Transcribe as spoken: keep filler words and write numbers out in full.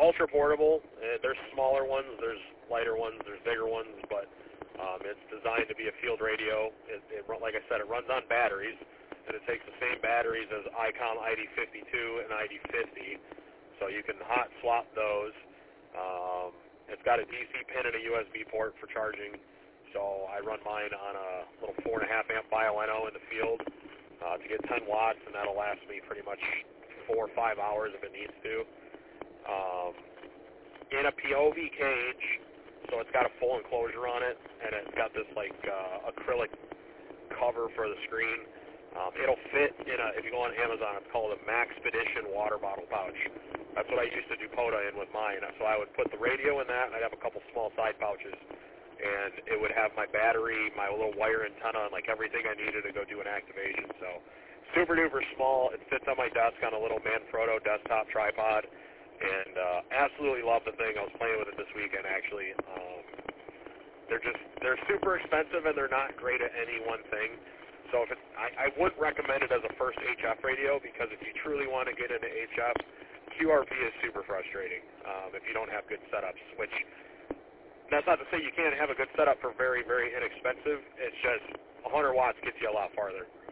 ultra portable. Uh, there's smaller ones, there's lighter ones, there's bigger ones, but um, it's designed to be a field radio. It, it, like I said, it runs on batteries, and it takes the same batteries as ICOM I D fifty-two and I D fifty, so you can hot swap those. Um, it's got a D C pin and a U S B port for charging, so I run mine on a little four and a half amp Bio-Eno in the field uh, to get ten watts, and that'll last me pretty much four or five hours if it needs to. Um, in a P O V cage, so it's got a full enclosure on it, and it's got this like uh, acrylic cover for the screen. Um, it'll fit in a, if you go on Amazon, it's called a Maxpedition water bottle pouch. That's what I used to do POTA in with mine. So I would put the radio in that, and I'd have a couple small side pouches, and it would have my battery, my little wire antenna, and like everything I needed to go do an activation. So super duper small. It fits on my desk on a little Manfrotto desktop tripod, and uh, absolutely love the thing. I was playing with it this weekend actually. Um, they're just they're super expensive, and they're not great at any one thing. So if it's, I, I wouldn't recommend it as a first H F radio, because if you truly want to get into H F, Q R P is super frustrating um, if you don't have good setups, which that's not to say you can't have a good setup for very, very inexpensive. It's just one hundred watts gets you a lot farther.